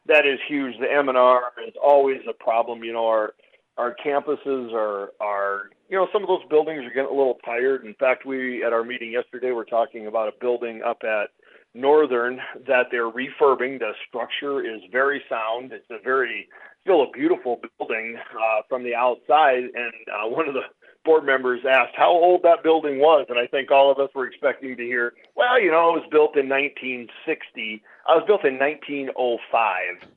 That is huge. The M&R is always a problem. Our campuses are some of those buildings are getting a little tired. In fact, we at our meeting yesterday were talking about a building up at Northern that they're refurbing. The structure is very sound. It's still a beautiful building from the outside. And one of the board members asked how old that building was, and I think all of us were expecting to hear, well, it was built in 1960. I was built in 1905.